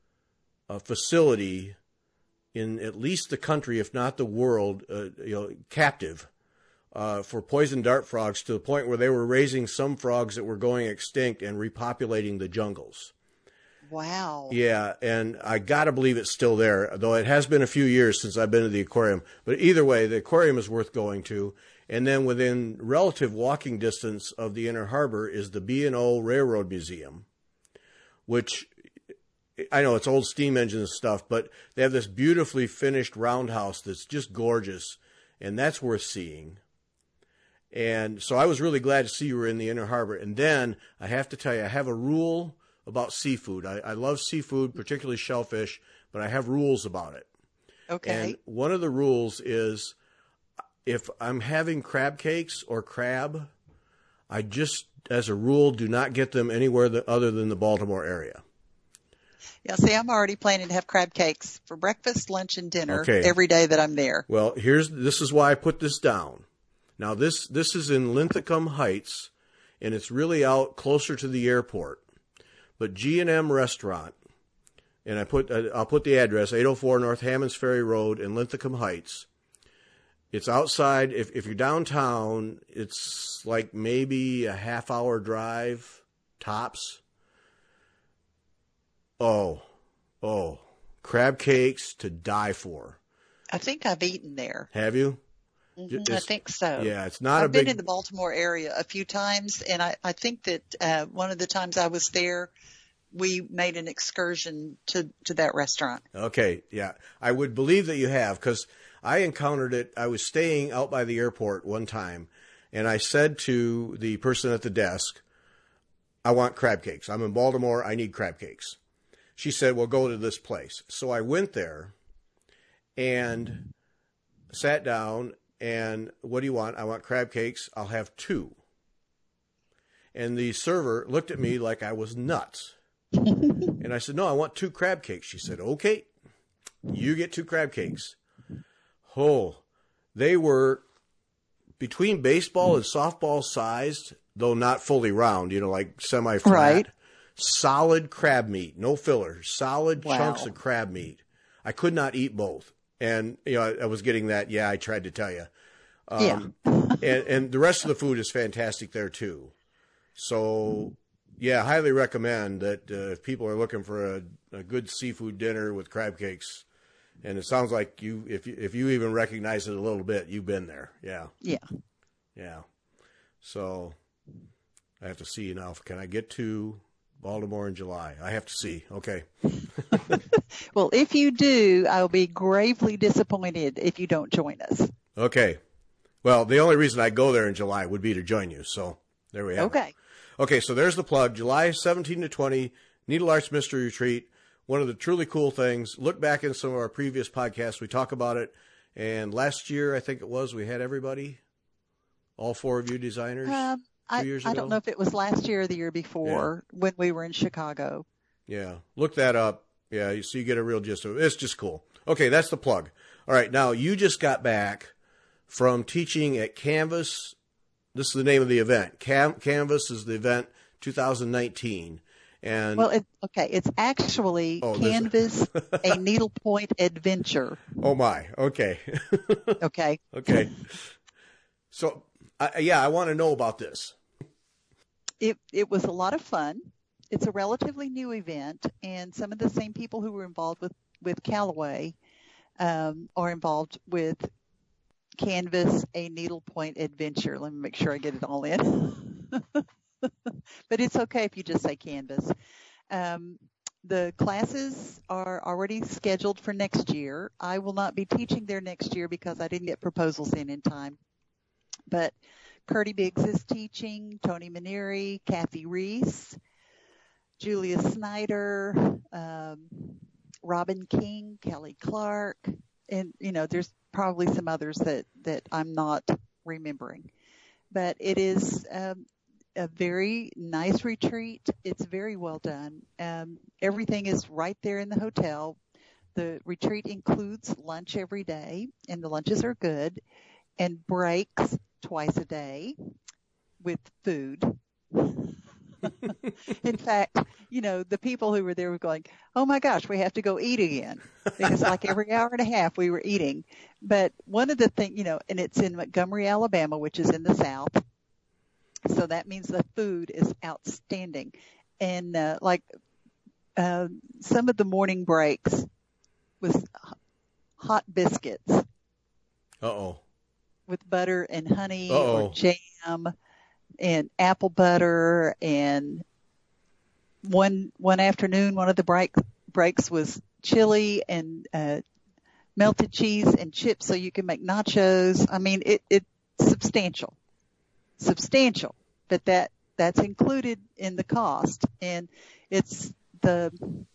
facility in at least the country, if not the world, captive for poison dart frogs, to the point where they were raising some frogs that were going extinct and repopulating the jungles. Wow. Yeah, and I got to believe it's still there, though it has been a few years since I've been to the aquarium. But either way, the aquarium is worth going to. And then within relative walking distance of the Inner Harbor is the B&O Railroad Museum, which I know it's old steam engine stuff, but they have this beautifully finished roundhouse that's just gorgeous, and that's worth seeing. And so I was really glad to see you were in the Inner Harbor. And then I have to tell you, I have a rule about seafood. I love seafood, particularly shellfish, but I have rules about it. Okay. And one of the rules is if I'm having crab cakes or crab, I just, as a rule, do not get them anywhere other than the Baltimore area. Yeah, see, I'm already planning to have crab cakes for breakfast, lunch, and dinner every day that I'm there. Well, this is why I put this down. Now, this is in Linthicum Heights, and it's really out closer to the airport. But G&M Restaurant, and I'll put the address, 804 North Hammonds Ferry Road in Linthicum Heights. It's outside. If you're downtown, it's like maybe a half-hour drive, tops. Oh, crab cakes to die for. I think I've eaten there. Have you? Mm-hmm, I think so. Yeah, it's not I've been in the Baltimore area a few times, and I think that one of the times I was there, we made an excursion to that restaurant. Okay, yeah. I would believe that you have, because I encountered it. I was staying out by the airport one time, and I said to the person at the desk, I want crab cakes. I'm in Baltimore. I need crab cakes. She said, well, go to this place. So I went there and sat down, and what do you want? I want crab cakes. I'll have 2. And the server looked at me like I was nuts. And I said, no, I want 2 crab cakes. She said, okay, you get 2 crab cakes. Oh, they were between baseball and softball sized, though not fully round, like semi-flat. Right. Solid crab meat, no filler, solid chunks of crab meat. I could not eat both. And, I was getting that. Yeah, I tried to tell you. and the rest of the food is fantastic there too. So yeah, highly recommend that if people are looking for a good seafood dinner with crab cakes, and it sounds like if you even recognize it a little bit, you've been there. Yeah. Yeah. So I have to see now. Can I get to Baltimore in July? I have to see. Okay. Well, if you do, I'll be gravely disappointed if you don't join us. Okay. Well, the only reason I go there in July would be to join you. So there we have it. Okay, so there's the plug. July 17 to 20, Needle Arts Mystery Retreat. One of the truly cool things. Look back in some of our previous podcasts. We talk about it. And last year, I think it was, we had everybody, all 4 of you designers. 2 years ago. I don't know if it was last year or the year before when we were in Chicago. Yeah, look that up. Yeah, so you get a real gist of it. It's just cool. Okay, that's the plug. All right, now you just got back from teaching at Canvas. This is the name of the event. Canvas is the event 2019. And Well, it's actually Canvas, a needlepoint adventure. Oh my, okay. Okay. Okay. So, I want to know about this. It was a lot of fun. It's a relatively new event, and some of the same people who were involved with Callaway are involved with Canvas, a needlepoint adventure. Let me make sure I get it all in. But it's okay if you just say Canvas. The classes are already scheduled for next year. I will not be teaching there next year because I didn't get proposals in time. But Curdy Biggs is teaching, Tony Maneri, Kathy Reese, Julia Snyder, Robin King, Kelly Clark, and, there's probably some others that I'm not remembering. But it is a very nice retreat. It's very well done. Everything is right there in the hotel. The retreat includes lunch every day, and the lunches are good, and breaks twice a day with food. In fact, the people who were there were going, oh my gosh, we have to go eat again. Because like every hour and a half we were eating. But one of the things, and it's in Montgomery, Alabama, which is in the South. So that means the food is outstanding. And some of the morning breaks was hot biscuits. Uh-oh. With butter and honey Uh-oh. or jam and apple butter. And one afternoon, one of the breaks was chili and melted cheese and chips so you can make nachos. I mean, it's substantial, but that's included in the cost. And it's the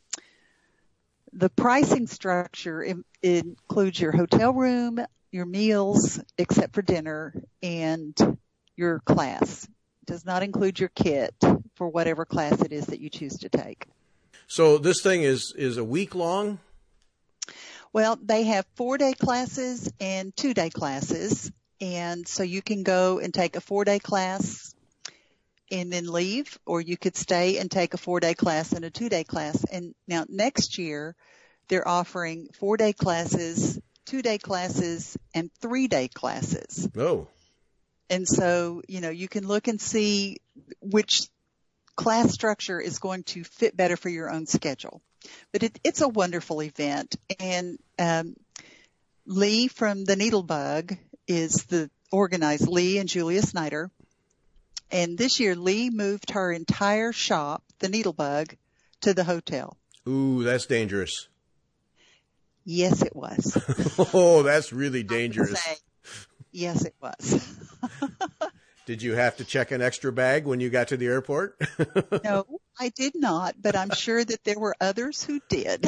pricing structure includes your hotel room, your meals, except for dinner, and your class. It does not include your kit for whatever class it is that you choose to take. So this thing is a week long? Well, they have 4-day classes and 2-day classes. And so you can go and take a 4-day class and then leave, or you could stay and take a 4-day class and a 2-day class. And now next year, they're offering 4-day classes, 2-day classes, and 3-day classes. Oh. And so, you can look and see which class structure is going to fit better for your own schedule. But it's a wonderful event. And Lee from the Needlebug is the organizer, Lee and Julia Snyder. And this year, Lee moved her entire shop, the Needlebug, to the hotel. Ooh, that's dangerous. Yes, it was. Oh, that's really dangerous. Yes, it was. Did you have to check an extra bag when you got to the airport? No, I did not, but I'm sure that there were others who did.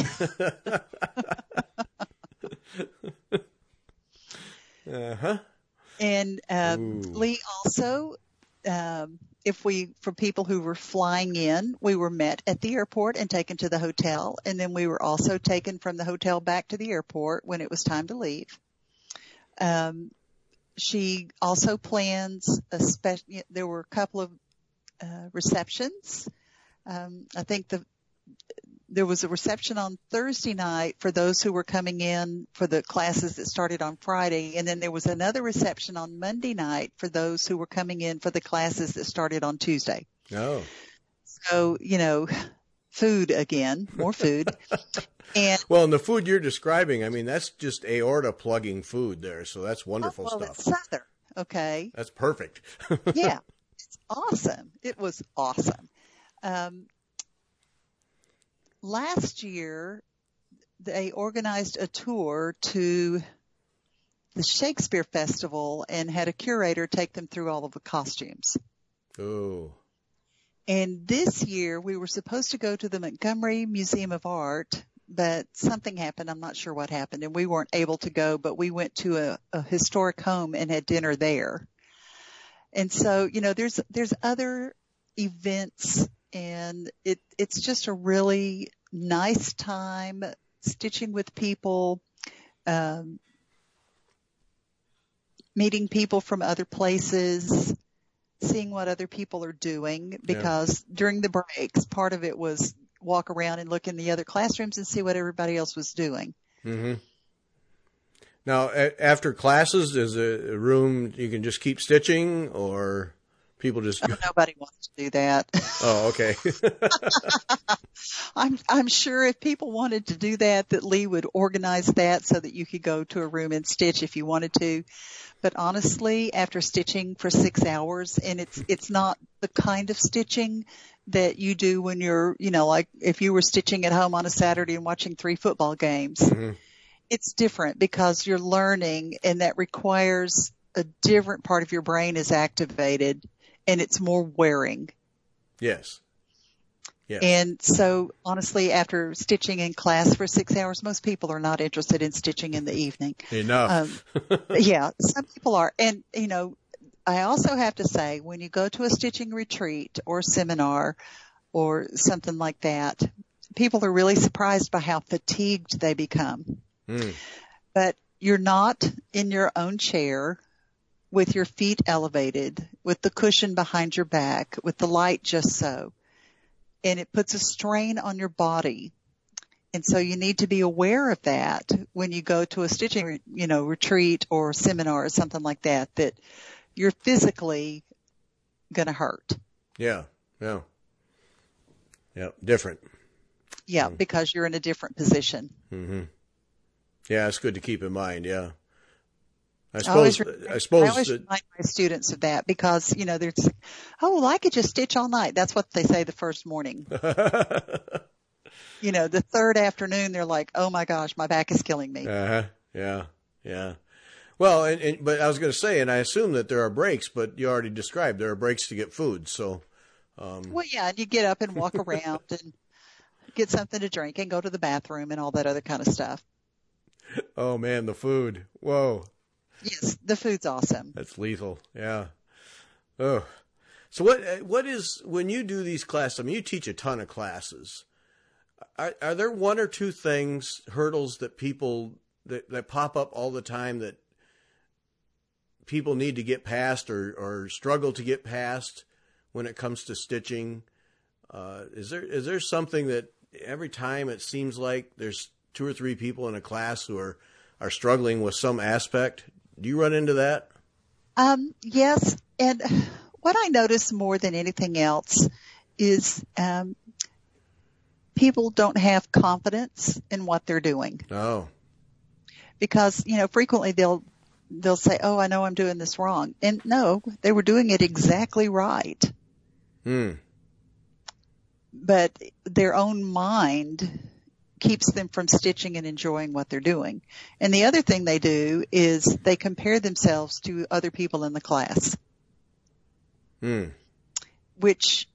Uh-huh. And Lee also, for people who were flying in, we were met at the airport and taken to the hotel, and then we were also taken from the hotel back to the airport when it was time to leave. She also plans there were a couple of receptions. I think there was a reception on Thursday night for those who were coming in for the classes that started on Friday. And then there was another reception on Monday night for those who were coming in for the classes that started on Tuesday. Oh. So, food again, more food. And well, and the food you're describing, I mean, that's just aorta plugging food there. So that's wonderful stuff. It's Southern. Okay. That's perfect. Yeah. It's awesome. It was awesome. Last year, they organized a tour to the Shakespeare Festival and had a curator take them through all of the costumes. Oh. And this year, we were supposed to go to the Montgomery Museum of Art, but something happened. I'm not sure what happened, and we weren't able to go, but we went to a historic home and had dinner there. And so, there's other events, and it's just a really nice time stitching with people, meeting people from other places. seeing what other people are doing, Yeah. because during the breaks, part of it was walk around and look in the other classrooms and see what everybody else was doing. Mm-hmm. Now, after classes, is a room you can just keep stitching, or people just go? Oh, nobody wants to do that. Oh, okay. I'm sure if people wanted to do that, that Lee would organize that so that you could go to a room and stitch if you wanted to. But honestly, after stitching for 6 hours, and it's not the kind of stitching that you do when you're, like if you were stitching at home on a Saturday and watching 3 football games. Mm-hmm. It's different because you're learning, and that requires a different part of your brain is activated, and it's more wearing. Yes. Yes. And so honestly, after stitching in class for 6 hours, most people are not interested in stitching in the evening. Enough. Yeah, some people are. And, I also have to say, when you go to a stitching retreat or seminar or something like that, people are really surprised by how fatigued they become. Mm. But you're not in your own chair with your feet elevated, with the cushion behind your back, with the light just so. And it puts a strain on your body. And so you need to be aware of that when you go to a stitching, retreat or seminar or something like that, that you're physically going to hurt. Yeah. Different. Yeah, because you're in a different position. Mm-hmm. Yeah, it's good to keep in mind. Yeah. I I always suppose remind my students of that because, there's, I could just stitch all night. That's what they say the first morning. The third afternoon, they're like, oh my gosh, my back is killing me. Yeah. Well, but I was going to say, and I assume that there are breaks, but you already described there are breaks to get food. So, well, yeah, and you get up and walk around and get something to drink and go to the bathroom and all that other kind of stuff. Oh man, the food. Whoa. Yes, the food's awesome. That's lethal. Yeah. Oh. So what is, when you do these classes, I mean, you teach a ton of classes. Are there one or two hurdles that people, that pop up all the time that people need to get past or struggle to get past when it comes to stitching? Is there something that every time it seems like there's 2 or 3 people in a class who are struggling with some aspect? Do you run into that? Yes. And what I notice more than anything else is people don't have confidence in what they're doing. Oh. Because, frequently they'll say, oh, I know I'm doing this wrong. And no, they were doing it exactly right. But their own mind keeps them from stitching and enjoying what they're doing. And the other thing they do is they compare themselves to other people in the class. Which,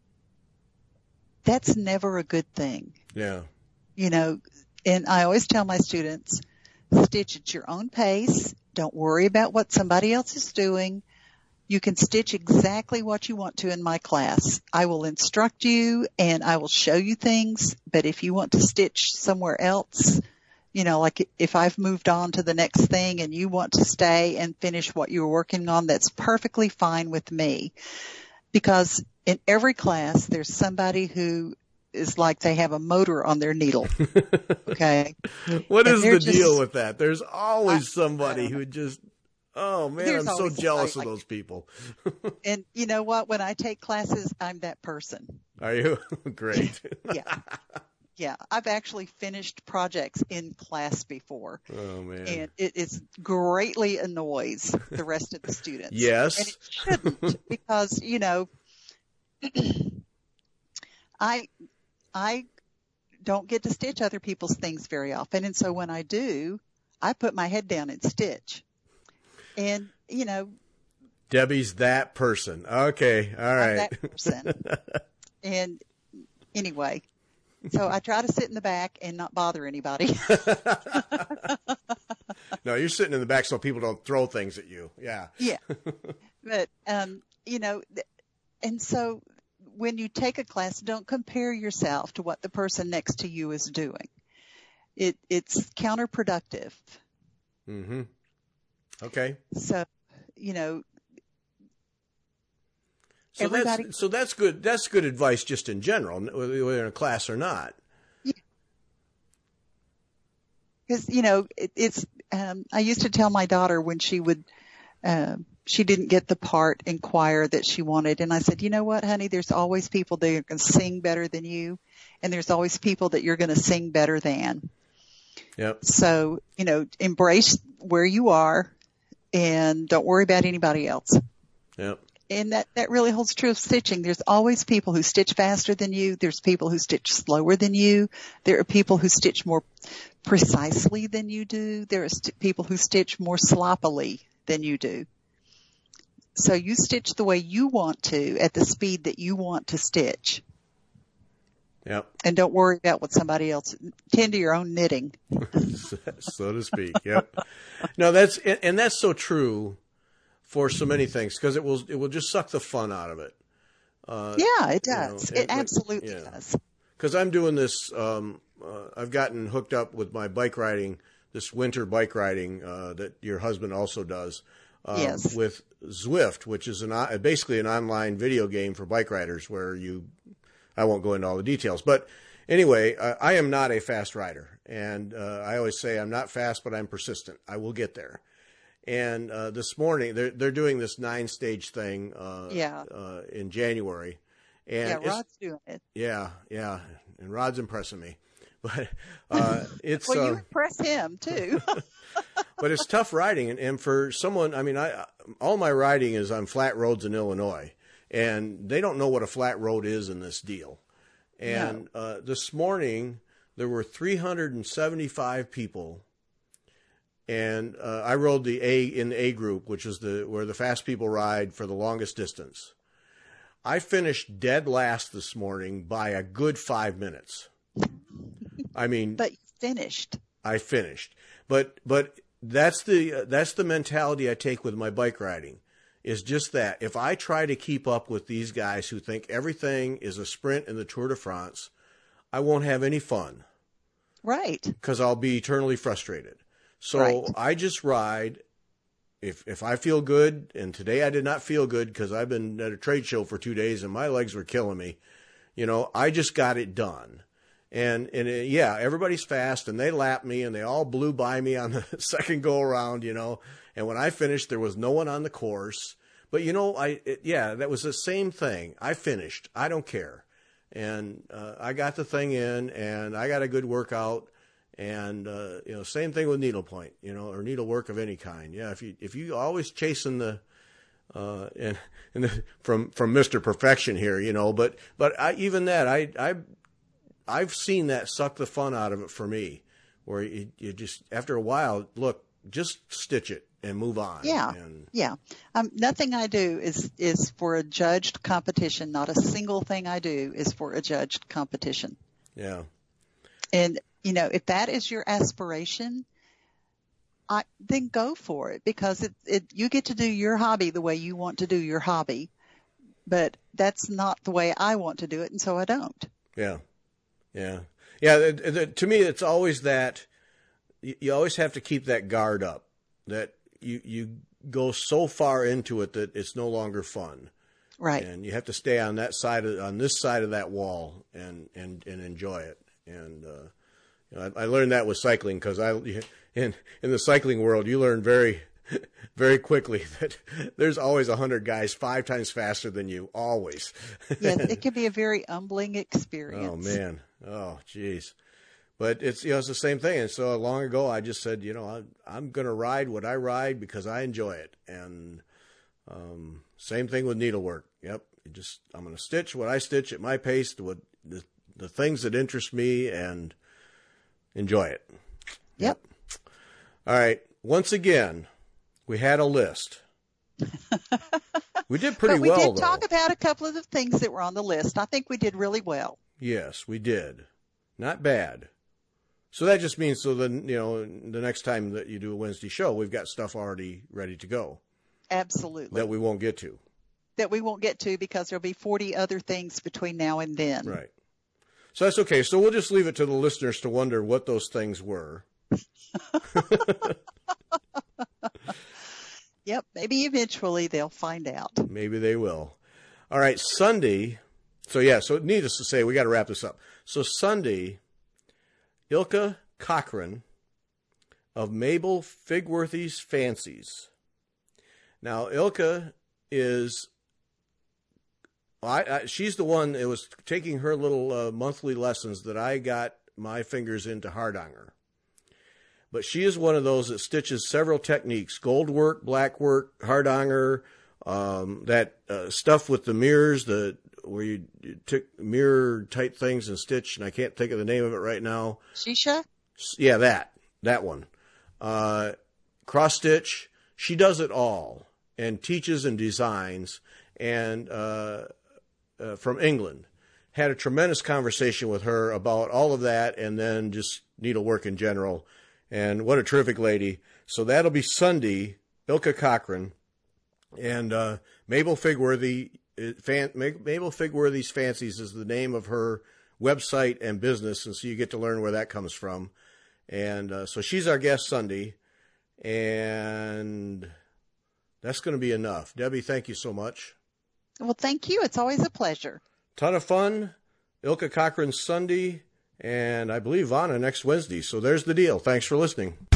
that's never a good thing. Yeah. And I always tell my students, stitch at your own pace. Don't worry about what somebody else is doing. You can stitch exactly what you want to in my class. I will instruct you and I will show you things, but if you want to stitch somewhere else, like if I've moved on to the next thing and you want to stay and finish what you were working on, that's perfectly fine with me. Because in every class, there's somebody who is like they have a motor on their needle. Okay. What is the deal with that? There's always somebody who just, oh man, There's I'm so jealous of like, those people. And you know what? When I take classes, I'm that person. Are you? Great. Yeah. I've actually finished projects in class before. Oh man. And it is greatly annoys the rest of the students. Yes. And it shouldn't because, I don't get to stitch other people's things very often. And so when I do, I put my head down and stitch. And, Debbie's that person. Okay. All right. I'm that person. And anyway, so I try to sit in the back and not bother anybody. No, you're sitting in the back so people don't throw things at you. Yeah. Yeah. But, and so when you take a class, don't compare yourself to what the person next to you is doing. It's counterproductive. Mm-hmm. Okay. So, Everybody, that's good. That's good advice just in general, whether you're in a class or not. because I used to tell my daughter when she didn't get the part in choir that she wanted, and I said, you know what, honey, there's always people that are going to sing better than you, and there's always people that you're going to sing better than. Yep. So, embrace where you are and don't worry about anybody else. Yep. And that really holds true of stitching. There's always people who stitch faster than you. There's people who stitch slower than you. There are people who stitch more precisely than you do. There are people who stitch more sloppily than you do. So you stitch the way you want to at the speed that you want to stitch. Yep. And don't worry about what somebody else, tend to your own knitting. So to speak. Yep. No, that's so true for so many things, because it will just suck the fun out of it. Yeah, it does. It absolutely does. Because I'm doing this, I've gotten hooked up with my bike riding, this winter bike riding that your husband also does. Yes. With Zwift, which is basically an online video game for bike riders where I won't go into all the details. But anyway, I am not a fast rider. And I always say I'm not fast, but I'm persistent. I will get there. And this morning, they're doing this 9-stage thing in January. And Rod's doing it. Yeah. And Rod's impressing me. But it's... Well, you impress him, too. But it's tough riding. And for someone, all my riding is on flat roads in Illinois. And they don't know what a flat road is in this deal. And this morning, there were 375 people. And I rode in the A group, which is where the fast people ride for the longest distance. I finished dead last this morning by a good 5 minutes. But you finished. I finished. But that's the mentality I take with my bike riding. Is just that if I try to keep up with these guys who think everything is a sprint in the Tour de France, I won't have any fun. Right. Because I'll be eternally frustrated. So I just ride. If I feel good, and today I did not feel good because I've been at a trade show for 2 days and my legs were killing me, I just got it done. And everybody's fast and they lapped me and they all blew by me on the second go around, And when I finished, there was no one on the course. But, that was the same thing. I finished. I don't care. And I got the thing in and I got a good workout. And, same thing with needlepoint, or needlework of any kind. Yeah, if you always chasing from Mr. Perfection here, but even that, I've seen that suck the fun out of it for me, where you just, after a while, look, just stitch it and move on. Yeah. Nothing I do is for a judged competition. Not a single thing I do is for a judged competition. Yeah. And, if that is your aspiration, then go for it, because you get to do your hobby the way you want to do your hobby, but that's not the way I want to do it. And so I don't. Yeah. To me, it's always that you always have to keep that guard up, that you go so far into it that it's no longer fun. Right. And you have to stay on this side of that wall and enjoy it. And, I learned that with cycling, because in the cycling world, you learn very, very quickly that there's always 100 guys 5 times faster than you, always. Yes, it can be a very humbling experience. Oh man. Oh, geez. But it's the same thing. And so long ago, I just said, I'm going to ride what I ride because I enjoy it. And same thing with needlework. Yep. I'm going to stitch what I stitch at my pace, the things that interest me, and enjoy it. Yep. All right. Once again, we had a list. We did pretty well, though. We did talk about a couple of the things that were on the list. I think we did really well. Yes, we did. Not bad. So that just means, then, the next time that you do a Wednesday show, we've got stuff already ready to go. Absolutely. That we won't get to. Because there'll be 40 other things between now and then. Right. So that's okay. So we'll just leave it to the listeners to wonder what those things were. Yep. Maybe eventually they'll find out. Maybe they will. All right, Sunday. So needless to say, we got to wrap this up. So Sunday, Ilka Cochran of Mabel Figworthy's Fancies. Now, Ilka is, she's the one that was taking her little monthly lessons that I got my fingers into Hardanger. But she is one of those that stitches several techniques: gold work, black work, Hardanger, that stuff with the mirrors, where you took mirror type things and stitch, and I can't think of the name of it right now. Shisha? Yeah, that one. Cross stitch. She does it all and teaches and designs, and from England. Had a tremendous conversation with her about all of that, and then just needlework in general. And what a terrific lady. So that'll be Sunday, Ilka Cochran. And Mabel Figworthy, Mabel Figworthy's Fancies is the name of her website and business, and so you get to learn where that comes from. And so she's our guest Sunday, and that's going to be enough. Debbie, thank you so much. Well, thank you. It's always a pleasure. Ton of fun. Ilka Cochran Sunday, and I believe Vanna next Wednesday. So there's the deal. Thanks for listening.